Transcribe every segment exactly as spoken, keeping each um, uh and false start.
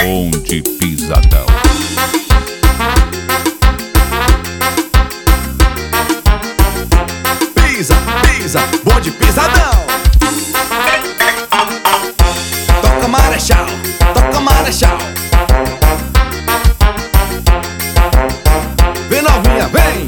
Bonde Pisadão. Pisa, pisa, bonde pisadão. Toca Marechal, toca Marechal. Vem novinha, vem.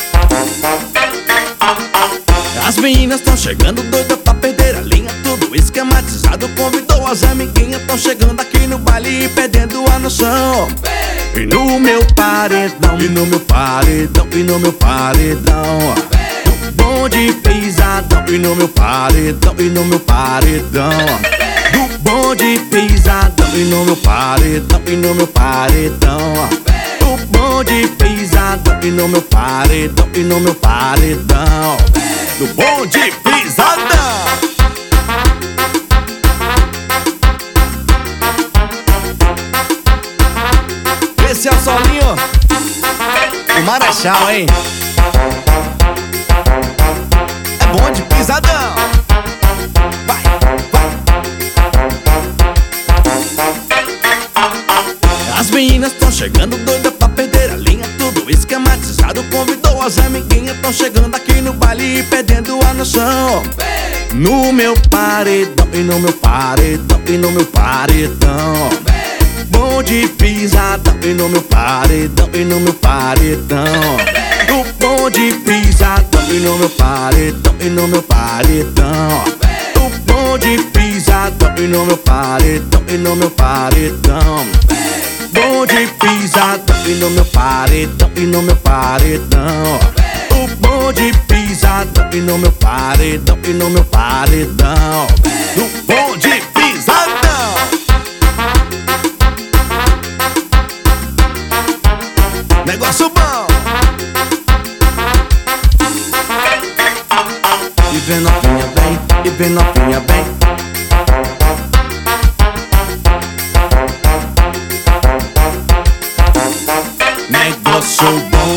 As meninas tão chegando doidas pra perder a linha. Tudo esquematizado, convidou as amiguinhas. Tão chegando aqui no baile e perdendo a noção. E no meu paredão, e no meu paredão, e no meu paredão. No bonde pisadão, e no meu paredão, e no meu paredão. No bonde pisadão, e no meu paredão, e no meu paredão. No bonde pisadão, e no meu paredão, e no meu paredão. No bonde pisadão. Esse é o solinho do Marechal, hein? É bonde pisadão. Vai, vai. As meninas tão chegando doidas pra perder a linha. Tudo esquematizado, convidou as amiguinhas. Tão chegando aqui no baile e perdendo a noção. No meu paredão, e no meu paredão, e no meu paredão. Bonde pisadão, e no meu paredão, e no meu paredão. No bonde pisadão, e no meu paredão, e no meu paredão. No bonde pisadão, e no meu paredão, e no meu paredão. Bonde pisadão, e no meu paredão, e no meu paredão. O bonde pisadão, e no meu paredão, e no meu paredão. No bonde pisadão. Negócio bom. E vem novinha bem, e vem novinha bem. Negócio bom.